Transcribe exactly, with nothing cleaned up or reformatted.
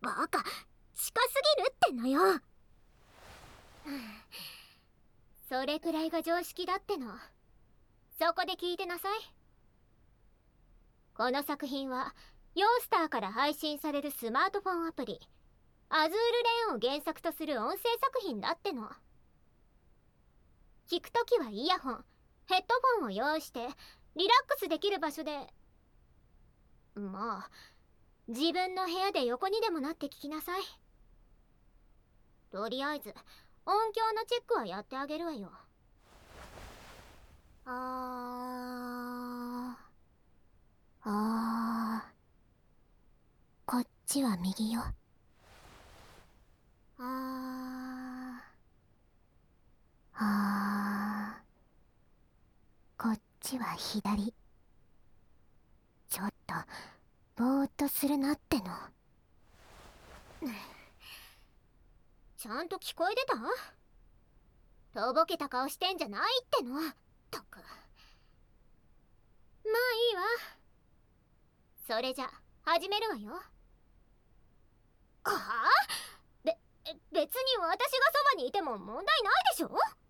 バカ、近すぎるってのよ。 それくらいが常識だっての。そこで聞いてなさい。この作品はヨースターから配信されるスマートフォンアプリアズールレーンを原作とする音声作品だっての。聞くときはイヤホン、ヘッドフォンを用意してリラックスできる場所で、まあ自分の部屋で横にでもなって聞きなさい。とりあえず音響のチェックはやってあげるわよ。 あーあーこっちは右よ。あーあーこっちは左。ちょっとぼーっとするなっての。 ちゃんと聞こえてた？とぼけた顔してんじゃないっての。とく。まあいいわ。それじゃ始めるわよ。はあ？べ別に私がそばにいても問題ないでしょ？